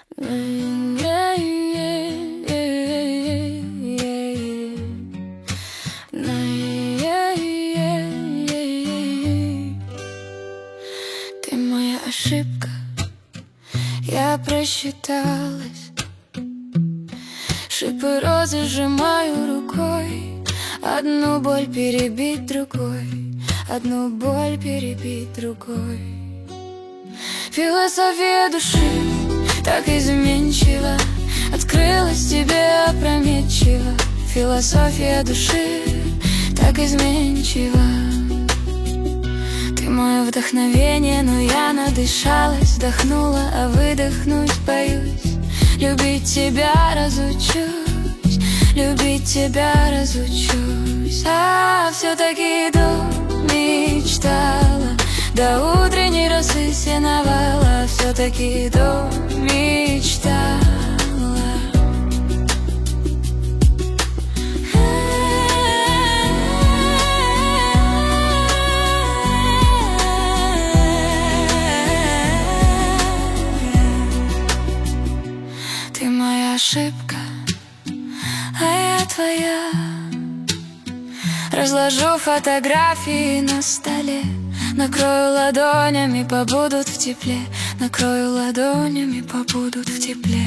Ты моя ошибка, я просчиталась. Шипы розы сжимаю рукой, одну боль перебить другой, одну боль перебить другой. Философия души так изменчива, открылась тебе опрометчиво. Философия души так изменчива. Ты мое вдохновение, но я надышалась, вдохнула, а выдохнуть боюсь. Любить тебя разучусь, любить тебя разучусь. А все-таки иду, мечтала, до утренней росы сеновала. Все-таки иду, мечтала. Ты моя ошибка, а я твоя. Разложу фотографии на столе, накрою ладонями, побудут в тепле. Накрою ладонями, побудут в тепле.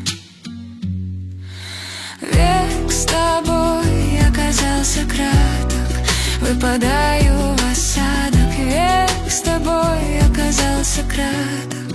Век с тобой оказался краток, выпадаю в осадок. Век с тобой оказался краток,